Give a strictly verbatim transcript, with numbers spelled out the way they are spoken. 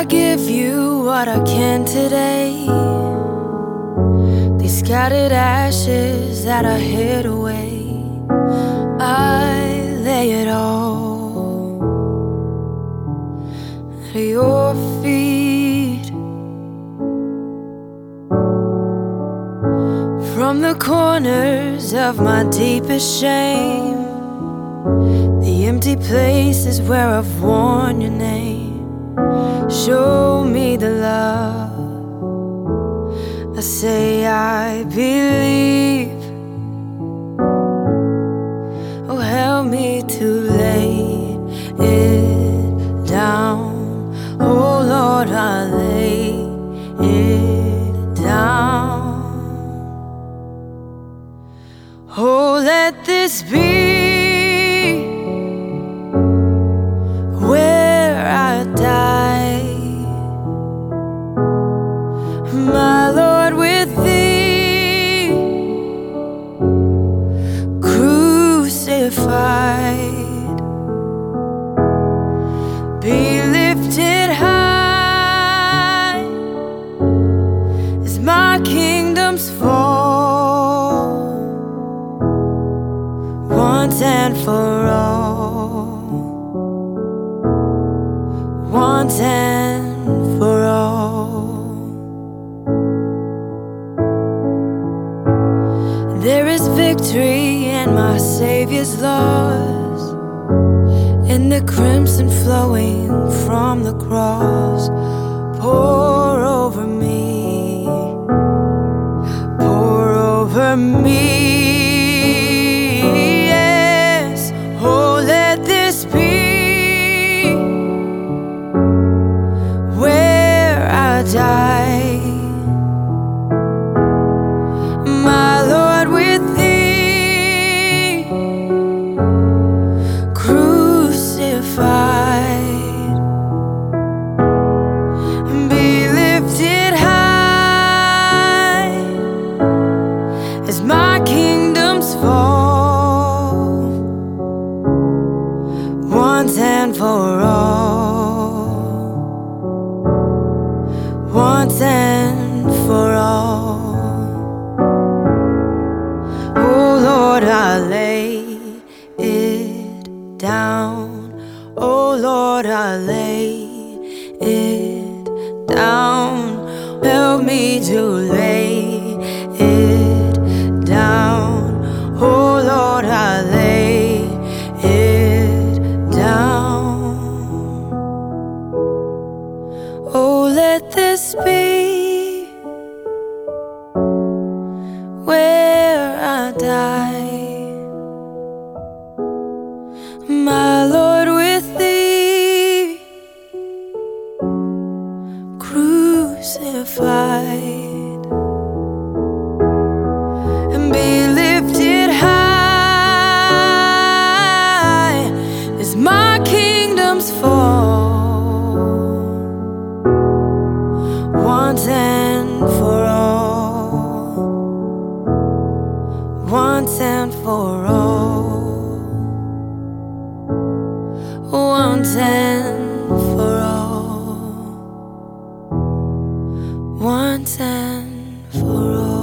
give you what I can today. These scattered ashes that I hid away, I lay it all at your feet. From the corners of my deepest shame, the empty places where I've worn your name, show me the love. I say I believe. Oh, help me to lay it down. Oh Lord, I lay it down. Oh, let this be where I die, my Lord, with thee crucified. Be lifted high as my kingdoms fall, once and for all, once and for all. There is victory in my Savior's laws, in the crimson flowing from the cross. Pour over me, pour over me. Yes, oh, let this be where I die, my Lord, with thee crucified. Be lifted high as my kingdoms fall, once and for all, once and for all. Oh Lord, I lay it down. Oh Lord, I lay it down. Help me to lay it down. Oh Lord, I lay it down. Oh, let this be where I die, my Lord, with thee crucified. And be lifted high as my kingdoms fall, once and for all, once and for all, once and for all, once and for all.